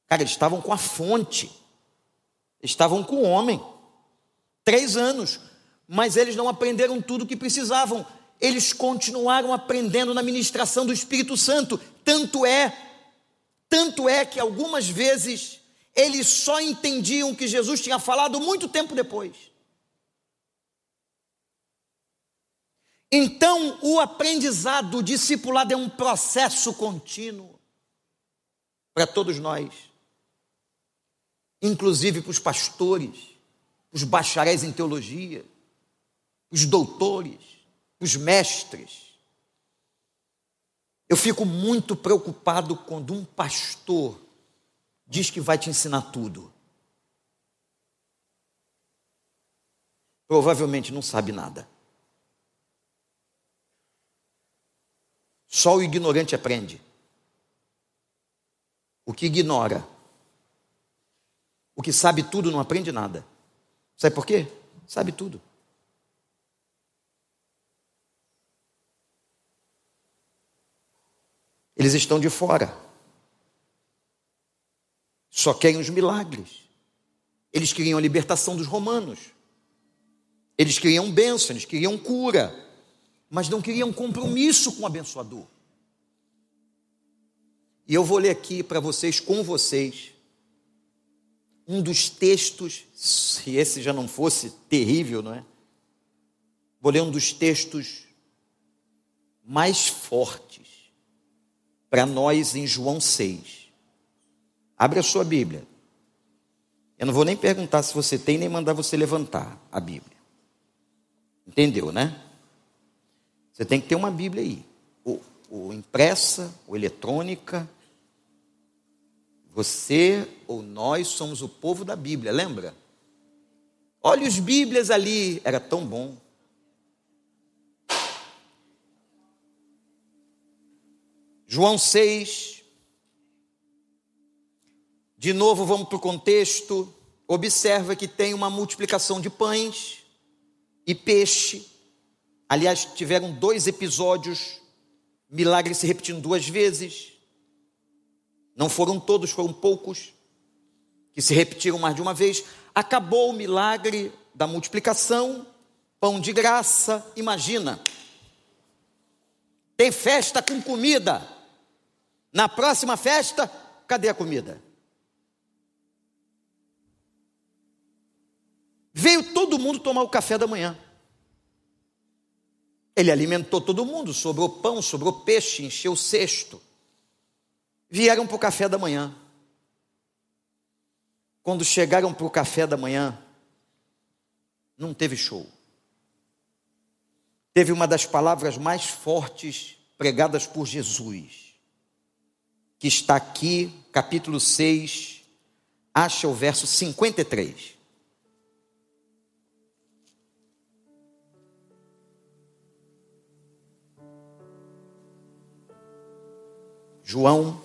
Cara, eles estavam com a fonte, estavam com o homem, três anos, mas eles não aprenderam tudo o que precisavam. Eles continuaram aprendendo na ministração do Espírito Santo. Tanto é, tanto é que algumas vezes eles só entendiam o que Jesus tinha falado muito tempo depois. Então, o aprendizado, o discipulado é um processo contínuo para todos nós, inclusive para os pastores, os bacharéis em teologia, os doutores, os mestres. Eu fico muito preocupado quando um pastor diz que vai te ensinar tudo. Provavelmente não sabe nada. Só o ignorante aprende. O que ignora, o que sabe tudo não aprende nada. Sabe por quê? Sabe tudo. Eles estão de fora. Só querem os milagres. Eles queriam a libertação dos romanos. Eles queriam bênção, eles queriam cura. Mas não queriam compromisso com o abençoador. E eu vou ler aqui para vocês, com vocês, um dos textos, se esse já não fosse terrível, não é? Vou ler um dos textos mais fortes para nós em João seis. Abre a sua Bíblia. Eu não vou nem perguntar se você tem, nem mandar você levantar a Bíblia. Entendeu, né? Você tem que ter uma Bíblia aí. Ou, ou impressa, ou eletrônica. Você ou nós somos o povo da Bíblia, lembra? Olha os Bíblias ali, era tão bom. João seis, de novo vamos para o contexto. Observa que tem uma multiplicação de pães e peixe. Aliás, tiveram dois episódios, milagres se repetindo duas vezes. Não foram todos, foram poucos, que se repetiram mais de uma vez. Acabou o milagre da multiplicação, pão de graça. Imagina, tem festa com comida. Na próxima festa, cadê a comida? Veio todo mundo tomar o café da manhã. Ele alimentou todo mundo, sobrou pão, sobrou peixe, encheu o cesto. Vieram para o café da manhã. Quando chegaram para o café da manhã, não teve show. Teve uma das palavras mais fortes pregadas por Jesus, que está aqui, capítulo seis, acha o verso cinquenta e três. João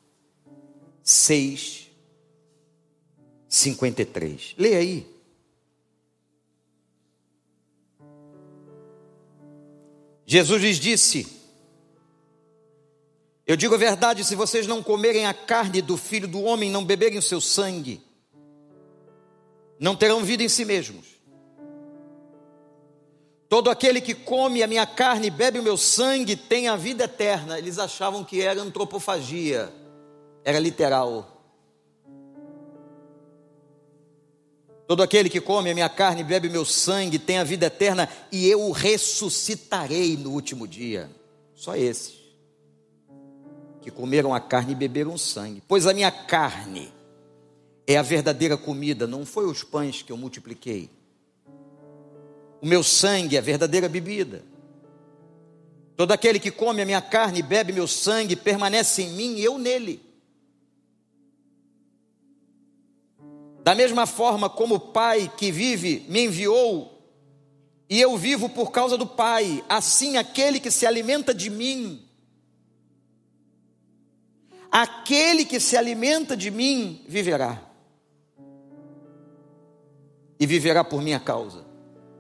seis, cinquenta e três. Leia aí. Jesus lhes disse: eu digo a verdade, se vocês não comerem a carne do Filho do Homem, não beberem o seu sangue, não terão vida em si mesmos. Todo aquele que come a minha carne e bebe o meu sangue tem a vida eterna. Eles achavam que era antropofagia, era literal. Todo aquele que come a minha carne e bebe o meu sangue tem a vida eterna, e eu o ressuscitarei no último dia. Só esses que comeram a carne e beberam o sangue. Pois a minha carne é a verdadeira comida, não foi os pães que eu multipliquei. O meu sangue é a verdadeira bebida. Todo aquele que come a minha carne e bebe meu sangue permanece em mim e eu nele. Da mesma forma como o Pai que vive me enviou, e eu vivo por causa do Pai, assim aquele que se alimenta de mim, aquele que se alimenta de mim viverá, e viverá por minha causa.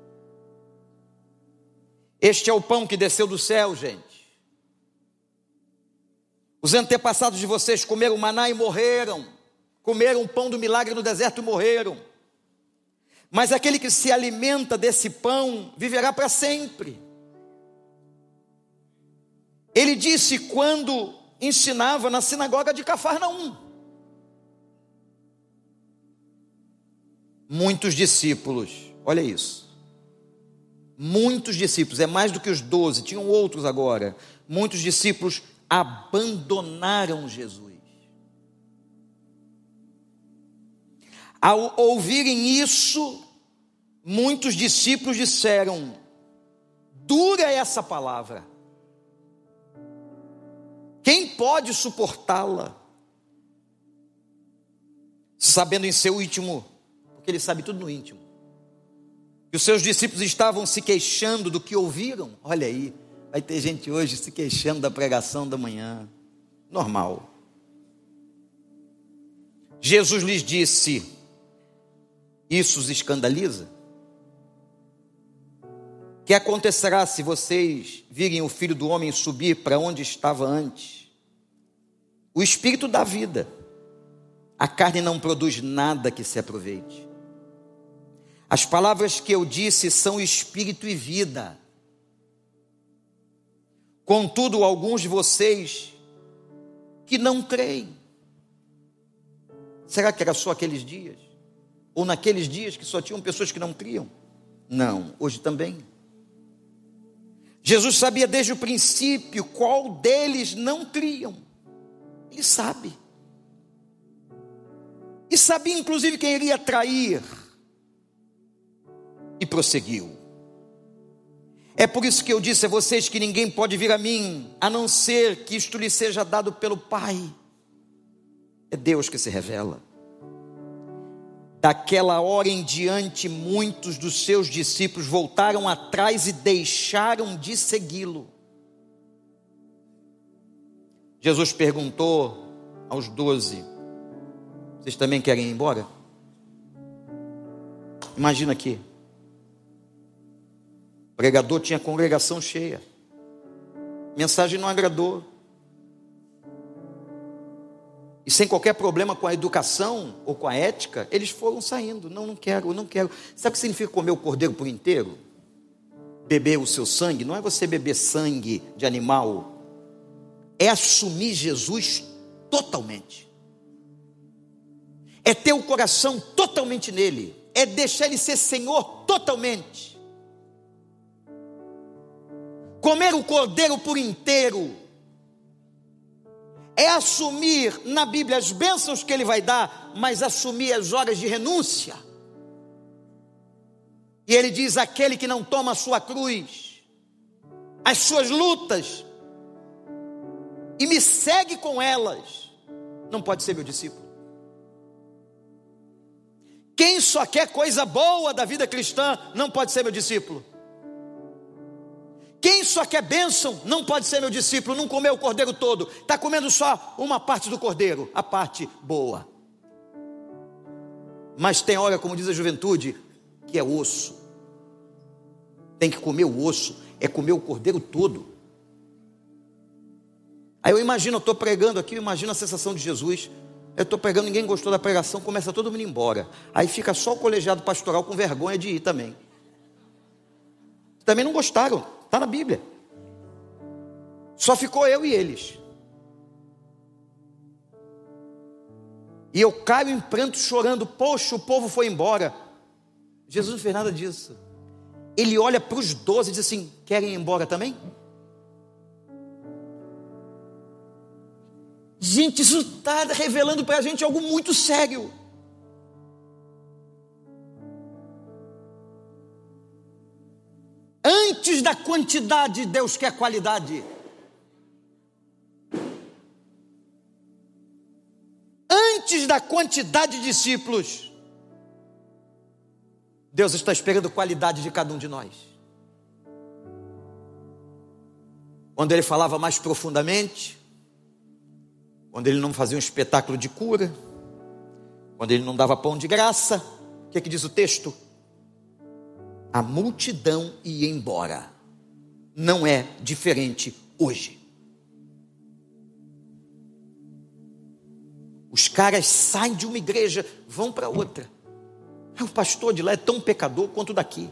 Este é o pão que desceu do céu, gente. Os antepassados de vocês comeram maná e morreram. comeram o pão do milagre no deserto e morreram. Mas aquele que se alimenta desse pão viverá para sempre. Ele disse quando ensinava na sinagoga de Cafarnaum. Muitos discípulos, olha isso. Muitos discípulos, é mais do que os doze, tinham outros agora. Muitos discípulos abandonaram Jesus. Ao ouvirem isso, muitos discípulos disseram: dura é essa palavra. Quem pode suportá-la? Sabendo em seu íntimo, porque ele sabe tudo no íntimo, que os seus discípulos estavam se queixando do que ouviram. Olha aí, vai ter gente hoje se queixando da pregação da manhã. Normal. Jesus lhes disse: isso os escandaliza? Que acontecerá se vocês virem o Filho do Homem subir para onde estava antes? O Espírito dá vida, a carne não produz nada que se aproveite. As palavras que eu disse são Espírito e vida. Contudo, alguns de vocês que não creem. Será que era só aqueles dias? Ou naqueles dias que só tinham pessoas que não criam? Não, hoje também. Jesus sabia desde o princípio qual deles não criam. Ele sabe. E sabia inclusive quem iria trair. E prosseguiu: é por isso que eu disse a vocês que ninguém pode vir a mim, a não ser que isto lhe seja dado pelo Pai. É Deus que se revela. Daquela hora em diante, muitos dos seus discípulos voltaram atrás e deixaram de segui-lo. Jesus perguntou aos doze: vocês também querem ir embora? Imagina aqui, o pregador tinha a congregação cheia, a mensagem não agradou, e sem qualquer problema com a educação ou com a ética, eles foram saindo. Não, não quero, não quero. Sabe o que significa comer o cordeiro por inteiro? Beber o seu sangue? Não é você beber sangue de animal, é assumir Jesus totalmente, é ter o coração totalmente nele, é deixar ele ser Senhor totalmente. Comer o cordeiro por inteiro é assumir na Bíblia as bênçãos que ele vai dar, mas assumir as horas de renúncia. E ele diz: aquele que não toma a sua cruz, as suas lutas, e me segue com elas, não pode ser meu discípulo. Quem só quer coisa boa da vida cristã, não pode ser meu discípulo. Quem só quer bênção, não pode ser meu discípulo. Não comeu o cordeiro todo, está comendo só uma parte do cordeiro, a parte boa. Mas tem hora, como diz a juventude, que é osso. Tem que comer o osso, é comer o cordeiro todo. Aí eu imagino, eu estou pregando aqui, eu imagino a sensação de Jesus. Eu estou pregando, ninguém gostou da pregação, começa todo mundo embora. Aí fica só o colegiado pastoral com vergonha de ir também. Também não gostaram, está na Bíblia. Só ficou eu e eles. E eu caio em pranto chorando: poxa, o povo foi embora. Jesus não fez nada disso. Ele olha para os doze e diz assim: querem ir embora também? Gente, isso está revelando para a gente algo muito sério. Antes da quantidade, Deus quer qualidade. Antes da quantidade de discípulos, Deus está esperando qualidade de cada um de nós. Quando ele falava mais profundamente, quando ele não fazia um espetáculo de cura, quando ele não dava pão de graça, o que é que diz o texto? A multidão ia embora. Não é diferente hoje. Os caras saem de uma igreja, vão para outra. O pastor de lá é tão pecador quanto daqui.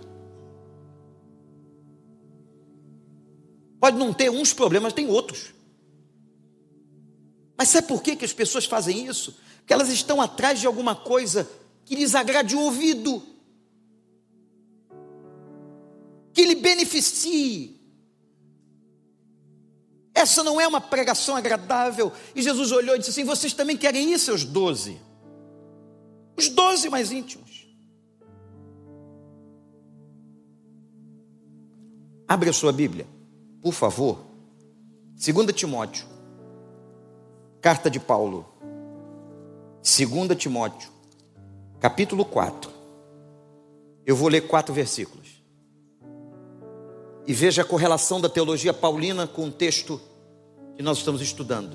Pode não ter uns problemas, tem outros. Mas sabe por que que as pessoas fazem isso? Porque elas estão atrás de alguma coisa que lhes agrade o ouvido, que lhe beneficie. Essa não é uma pregação agradável. E Jesus olhou e disse assim: vocês também querem ir, seus doze? Os doze mais íntimos. Abre a sua Bíblia, por favor. Segunda Timóteo. Carta de Paulo. Segunda Timóteo. Capítulo quatro. Eu vou ler quatro versículos. E veja a correlação da teologia paulina com o texto que nós estamos estudando.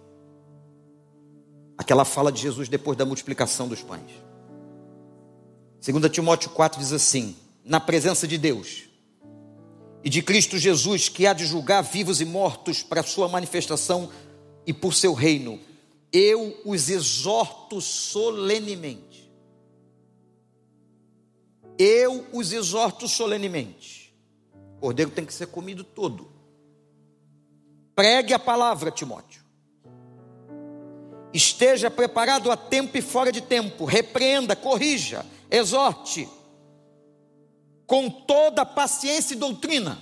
Aquela fala de Jesus depois da multiplicação dos pães. Segunda Timóteo quatro diz assim: na presença de Deus e de Cristo Jesus, que há de julgar vivos e mortos para a sua manifestação e por seu reino, eu os exorto solenemente. Eu os exorto solenemente. O cordeiro tem que ser comido todo. Pregue a palavra, Timóteo. Esteja preparado a tempo e fora de tempo. Repreenda, corrija, exorte com toda paciência e doutrina.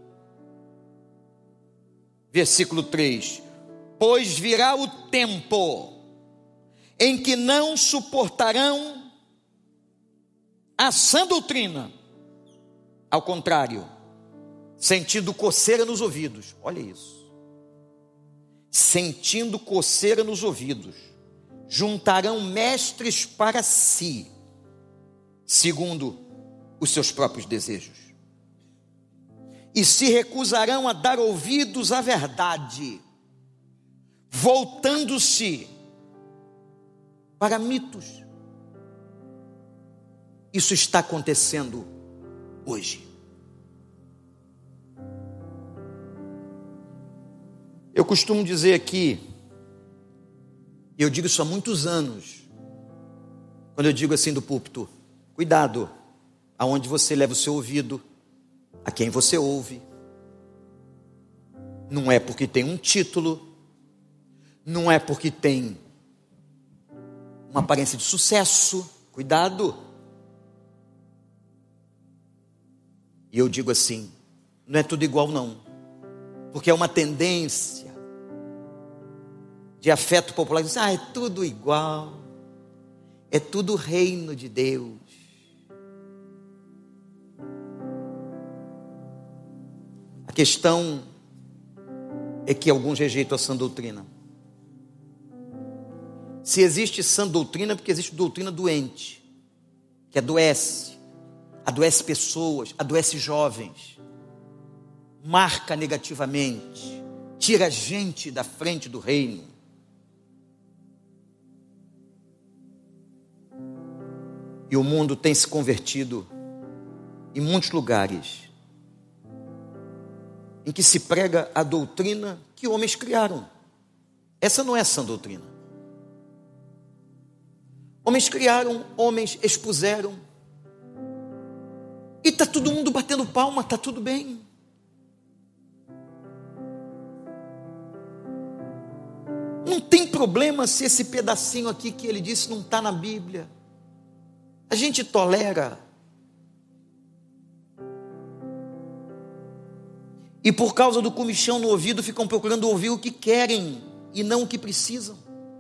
Versículo três. Pois virá o tempo em que não suportarão a sã doutrina. Ao contrário, sentindo coceira nos ouvidos. Olha isso. Sentindo coceira nos ouvidos, juntarão mestres para si, segundo os seus próprios desejos, e se recusarão a dar ouvidos à verdade, voltando-se para mitos. Isso está acontecendo hoje. Eu costumo dizer aqui, eu digo isso há muitos anos, quando eu digo assim do púlpito: cuidado aonde você leva o seu ouvido, a quem você ouve. Não é porque tem um título, não é porque tem uma aparência de sucesso, cuidado. E eu digo assim, não é tudo igual não, porque é uma tendência de afeto popular, diz, ah, é tudo igual, é tudo reino de Deus. A questão é que alguns rejeitam a sã doutrina. Se existe sã doutrina, é porque existe doutrina doente, que adoece, adoece pessoas, adoece jovens, marca negativamente, tira gente da frente do reino. E o mundo tem se convertido em muitos lugares em que se prega a doutrina que homens criaram. Essa não é a sã doutrina. Homens criaram, homens expuseram, e está todo mundo batendo palma, está tudo bem. Não tem problema se esse pedacinho aqui que ele disse não está na Bíblia. A gente tolera. E por causa do comichão no ouvido, ficam procurando ouvir o que querem e não o que precisam.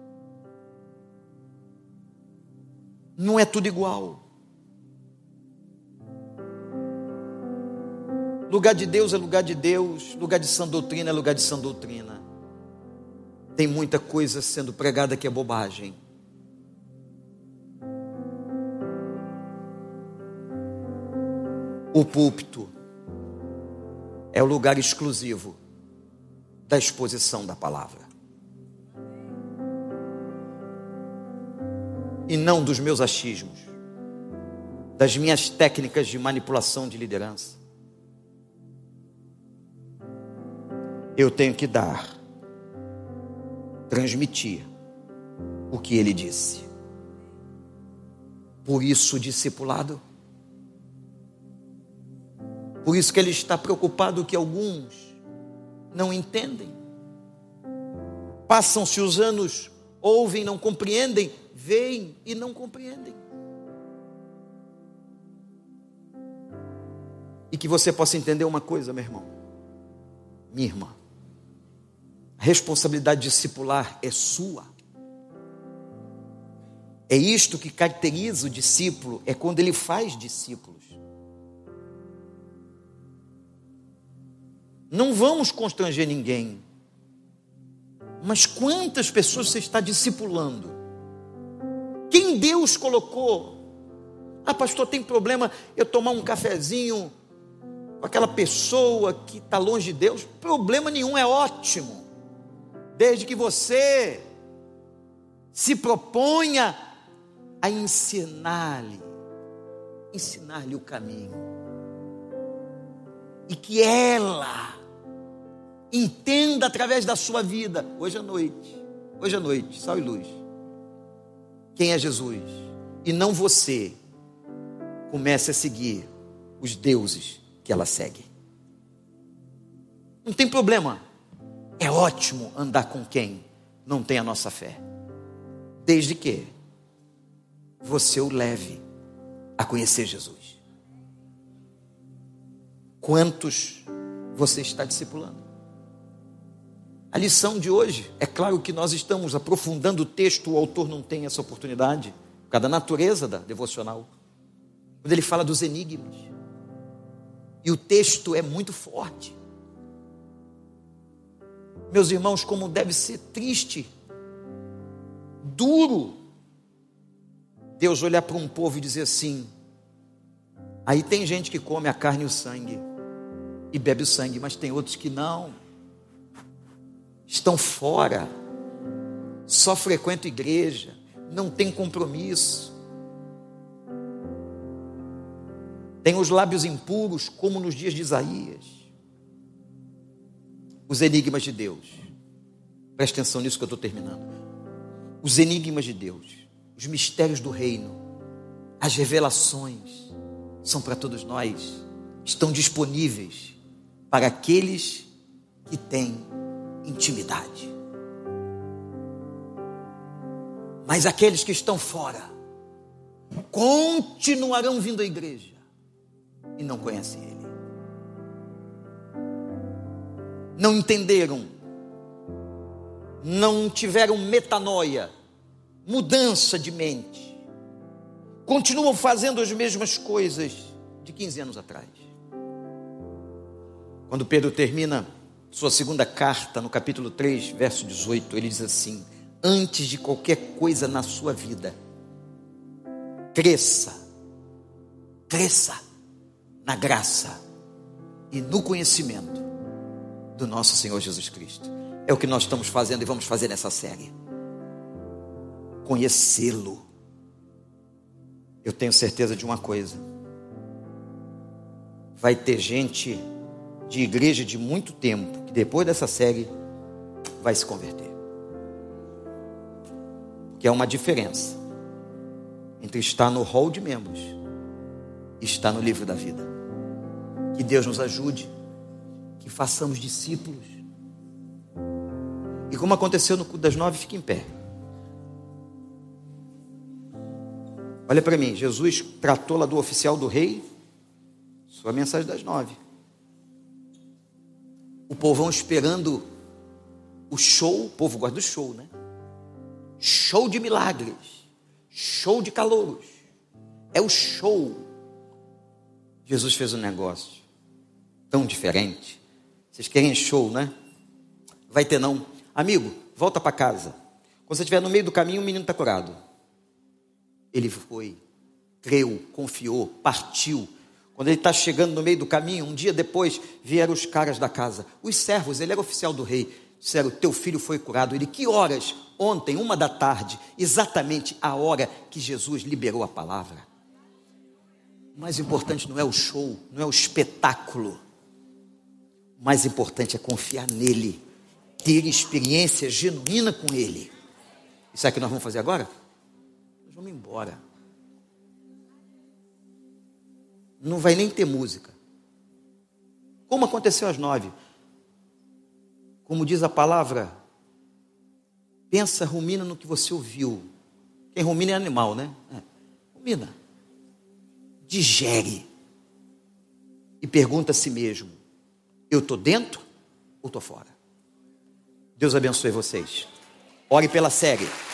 Não é tudo igual. Lugar de Deus é lugar de Deus, lugar de sã doutrina é lugar de sã doutrina. Tem muita coisa sendo pregada que é bobagem. O púlpito é o lugar exclusivo da exposição da palavra. E não dos meus achismos, das minhas técnicas de manipulação de liderança. Eu tenho que dar, transmitir o que ele disse. Por isso o discipulado. Por isso que ele está preocupado que alguns não entendem. Passam-se os anos, ouvem, não compreendem, veem e não compreendem. E que você possa entender uma coisa, meu irmão, minha irmã. A responsabilidade discipular é sua. É isto que caracteriza o discípulo, é quando ele faz discípulos. Não vamos constranger ninguém. Mas quantas pessoas você está discipulando? Quem Deus colocou? Ah, pastor, tem problema eu tomar um cafezinho com aquela pessoa que está longe de Deus? Problema nenhum, é ótimo. Desde que você se proponha a ensinar-lhe, ensinar-lhe o caminho. E que ela entenda através da sua vida, hoje à noite, hoje à noite, sal e luz, quem é Jesus. E não você comece a seguir os deuses que ela segue. Não tem problema. É ótimo andar com quem não tem a nossa fé. Desde que você o leve a conhecer Jesus. Quantos você está discipulando? A lição de hoje, é claro que nós estamos aprofundando o texto, o autor não tem essa oportunidade, por causa da natureza da devocional, quando ele fala dos enigmas. E o texto é muito forte. Meus irmãos, como deve ser triste, duro, Deus olhar para um povo e dizer assim: aí tem gente que come a carne e o sangue, e bebe o sangue, mas tem outros que não, estão fora, só frequentam igreja, não tem compromisso, tem os lábios impuros, como nos dias de Isaías. Os enigmas de Deus, presta atenção nisso que eu estou terminando. Os enigmas de Deus, os mistérios do reino, as revelações, são para todos nós, estão disponíveis para aqueles que têm intimidade. Mas aqueles que estão fora continuarão vindo à igreja e não conhecem Ele. Não entenderam, não tiveram metanoia, mudança de mente, continuam fazendo as mesmas coisas de quinze anos atrás. Quando Pedro termina sua segunda carta, no capítulo três, verso dezoito, ele diz assim: antes de qualquer coisa na sua vida, cresça, cresça na graça e no conhecimento do nosso Senhor Jesus Cristo. É o que nós estamos fazendo e vamos fazer nessa série. Conhecê-lo. Eu tenho certeza de uma coisa: vai ter gente de igreja de muito tempo que depois dessa série vai se converter. Porque há uma diferença entre estar no hall de membros e estar no livro da vida. Que Deus nos ajude, que façamos discípulos. E como aconteceu no culto das nove, fique em pé. Olha para mim, Jesus tratou lá do oficial do rei, sua mensagem das nove. O povão esperando o show, o povo gosta do show, né? Show de milagres, show de calouros, é o show. Jesus fez um negócio tão diferente. Vocês querem show, né? Vai ter não. Amigo, volta para casa. Quando você estiver no meio do caminho, o menino está curado. Ele foi, creu, confiou, partiu. Quando ele está chegando no meio do caminho, um dia depois, vieram os caras da casa, os servos, ele era oficial do rei, disseram: teu filho foi curado. Ele: que horas? Ontem, uma da tarde, exatamente a hora que Jesus liberou a palavra. O mais importante não é o show, não é o espetáculo. O mais importante é confiar nele, ter experiência genuína com ele. E sabe o que nós vamos fazer agora? Nós vamos embora. Não vai nem ter música. Como aconteceu às nove? Como diz a palavra, pensa, rumina no que você ouviu. Quem rumina é animal, né? É. Rumina. Digere. E pergunta a si mesmo, eu estou dentro ou estou fora? Deus abençoe vocês. Ore pela série.